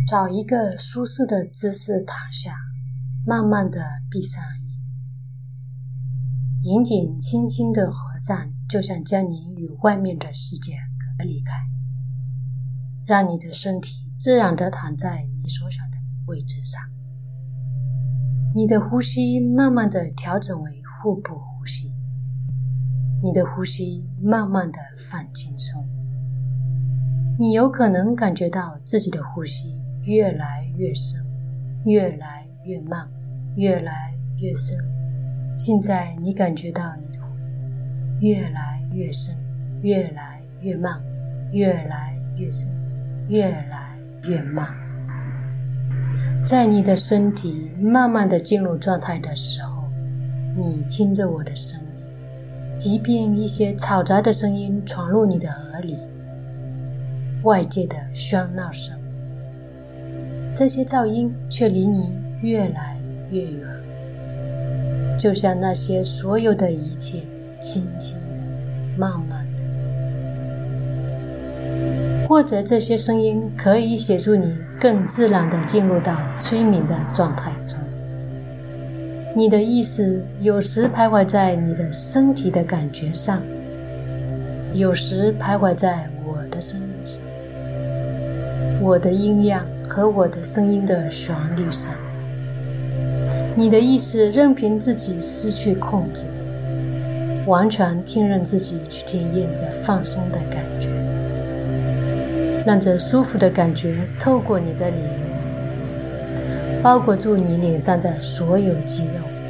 找一个舒适的姿势躺下，慢慢地闭上眼，眼睛轻轻地合上，就像将你与外面的世界隔离开，让你的身体自然地躺在你所想的位置上。你的呼吸慢慢地调整为腹部呼吸，你的呼吸慢慢地放轻松。你有可能感觉到自己的呼吸越来越深，越来越慢，越来越深。现在你感觉到你的呼吸越来越深，越来越慢，越来越深，越来越慢。在你的身体慢慢地进入状态的时候，你听着我的声音，即便一些嘈杂的声音闯入你的耳里，外界的喧闹声，这些噪音却离你越来越远，就像那些所有的一切轻轻的、慢慢的。或者这些声音可以协助你更自然地进入到催眠的状态中。你的意识有时徘徊在你的身体的感觉上，有时徘徊在我的声音上，我的音量和我的声音的旋律上。你的意识任凭自己失去控制，完全听任自己去体验这放松的感觉，让这舒服的感觉透过你的脸，包裹住你脸上的所有肌肉，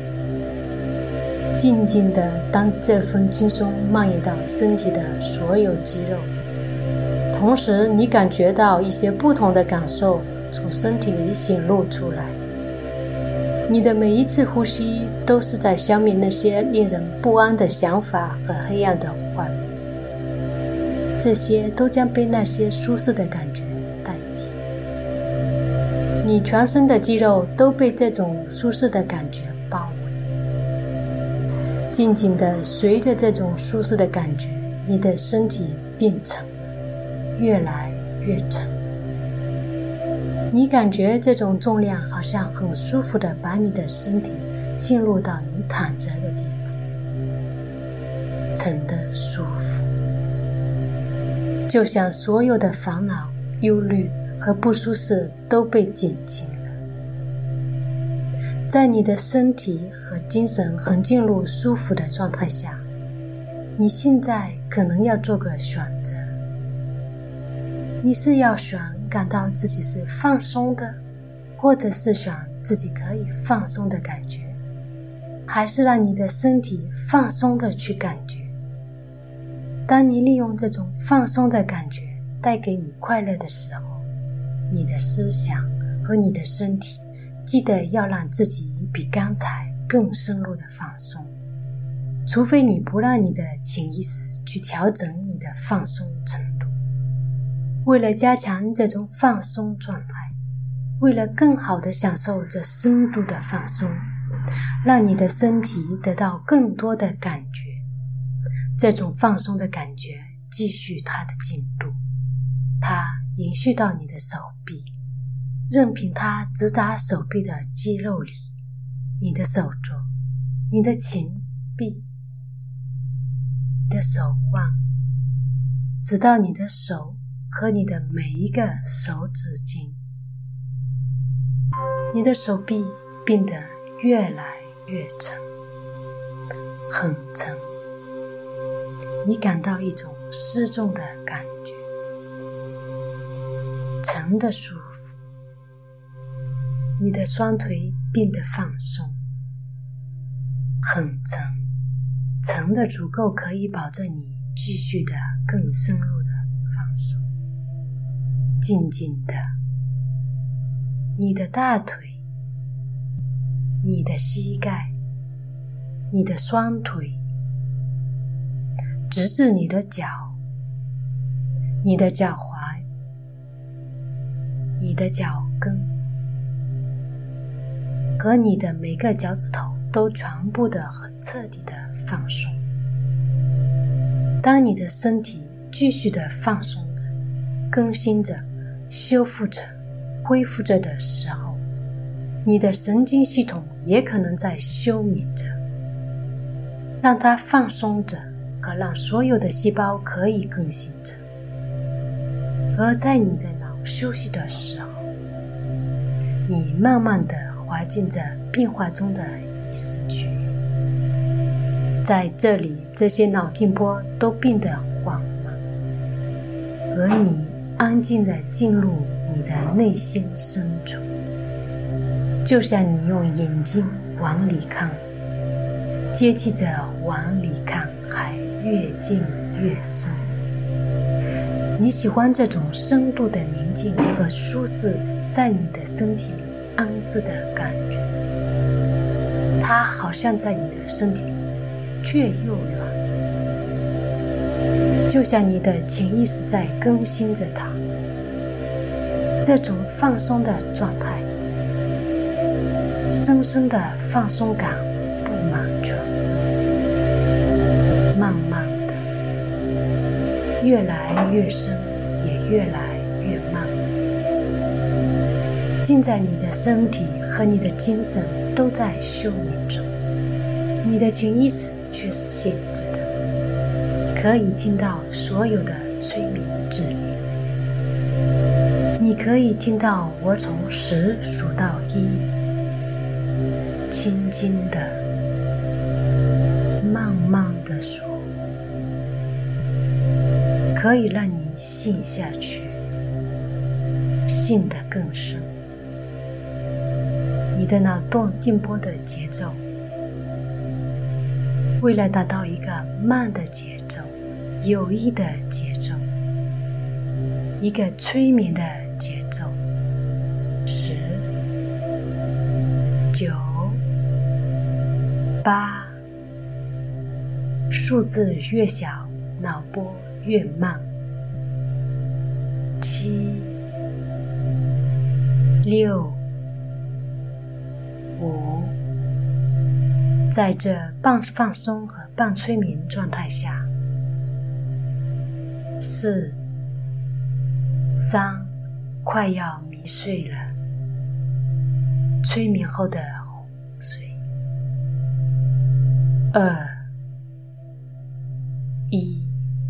静静地当这份轻松蔓延到身体的所有肌肉，同时你感觉到一些不同的感受从身体里显露出来。你的每一次呼吸都是在消灭那些令人不安的想法和黑暗的画面，这些都将被那些舒适的感觉代替。你全身的肌肉都被这种舒适的感觉包围，静静地随着这种舒适的感觉，你的身体变沉了，越来越沉。你感觉这种重量好像很舒服地把你的身体进入到你躺着的地方，沉得舒服，就像所有的烦恼、忧虑和不舒适都被减轻了。在你的身体和精神很进入舒服的状态下，你现在可能要做个选择。你是要选感到自己是放松的，或者是选自己可以放松的感觉，还是让你的身体放松的去感觉。当你利用这种放松的感觉带给你快乐的时候，你的思想和你的身体记得要让自己比刚才更深入的放松，除非你不让你的潜意识去调整你的放松程度。为了加强这种放松状态，为了更好地享受这深度的放松，让你的身体得到更多的感觉，这种放松的感觉继续它的进度，它延续到你的手臂，任凭它直达手臂的肌肉里，你的手肘，你的前臂，你的手腕，直到你的手和你的每一个手指尖。你的手臂变得越来越沉，很沉，你感到一种失重的感觉，沉的舒服。你的双腿变得放松，很沉，沉的足够可以保证你继续的更深入的放松。静静的，你的大腿，你的膝盖，你的双腿，直至你的脚，你的脚踝，你的脚跟，和你的每个脚趾头都全部的很彻底的放松。当你的身体继续的放松着，更新着，修复着， 恢复着的时候，你的神经系统也可能在休眠着，让它放松着和让所有的细胞可以更新着。而在你的脑休息的时候，你慢慢地滑进着变化中的意识区域。在这里，这些脑电波都变得缓慢，而你安静地进入你的内心深处，就像你用眼睛往里看，接替着往里看还越进越深。你喜欢这种深度的宁静和舒适在你的身体里安置的感觉，它好像在你的身体里却又软，就像你的潜意识在更新着它。这种放松的状态，深深的放松感布满全身，慢慢的越来越深，也越来越慢。现在你的身体和你的精神都在休眠中，你的潜意识却是醒着的，可以听到所有的催眠指令。你可以听到我从10数到1，轻轻的、慢慢的数，可以让你陷下去，陷得更深。你的脑电波的节奏，为了达到一个慢的节奏、有益的节奏、一个催眠的节奏，10、9、8，数字越小，脑波越慢。7、6、5，在这半放松和半催眠状态下，4、3，快要迷睡了，催眠后的昏睡。2、1。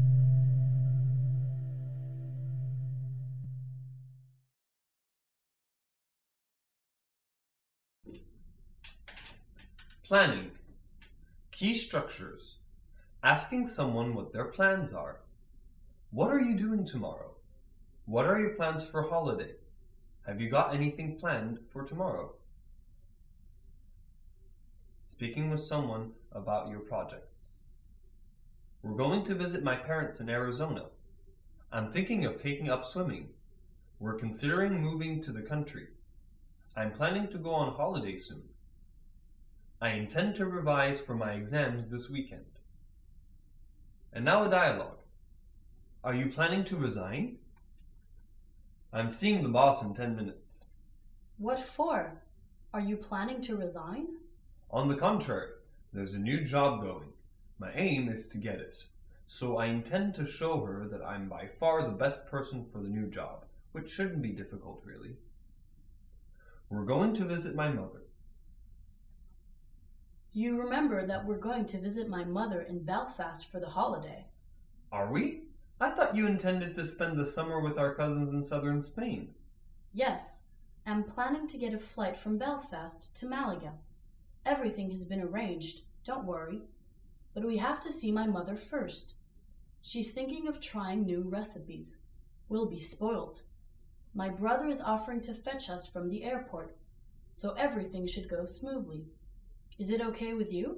Planning. Key structures. Asking someone what their plans are. What are you doing tomorrow? What are your plans for holiday? Have you got anything planned for tomorrow? Speaking with someone about your projects. We're going to visit my parents in Arizona. I'm thinking of taking up swimming. We're considering moving to the country. I'm planning to go on holiday soon. I intend to revise for my exams this weekend. And now a dialogue. Are you planning to resign? I'm seeing the boss in 10 minutes. What for? Are you planning to resign? On the contrary, there's a new job going. My aim is to get it. So I intend to show her that I'm by far the best person for the new job, which shouldn't be difficult, really. We're going to visit my mother. You remember that we're going to visit my mother in Belfast for the holiday. Are we? I thought you intended to spend the summer with our cousins in southern Spain. Yes, I'm planning to get a flight from Belfast to Malaga. Everything has been arranged, don't worry. But we have to see my mother first. She's thinking of trying new recipes. We'll be spoiled. My brother is offering to fetch us from the airport, so everything should go smoothly. Is it okay with you?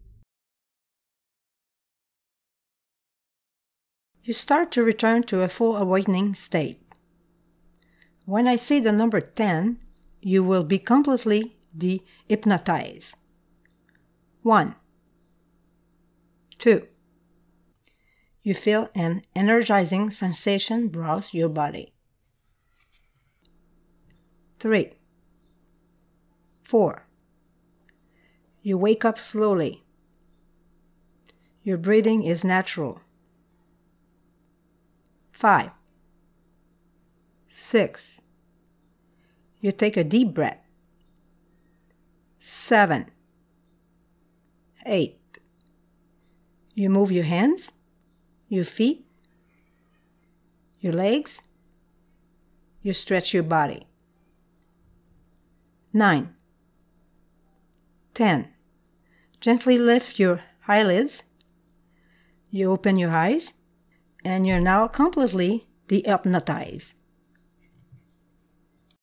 You start to return to a full awakening state. When I say the number 10, you will be completely de-hypnotized. 1, 2. You feel an energizing sensation browse your body. 3, 4. You wake up slowly. Your breathing is natural. 5, 6. You take a deep breath. 7, 8. You move your hands, your feet, your legs. You stretch your body. 9, 10. Gently lift your eyelids. You open your eyes, and you're now completely dehypnotized.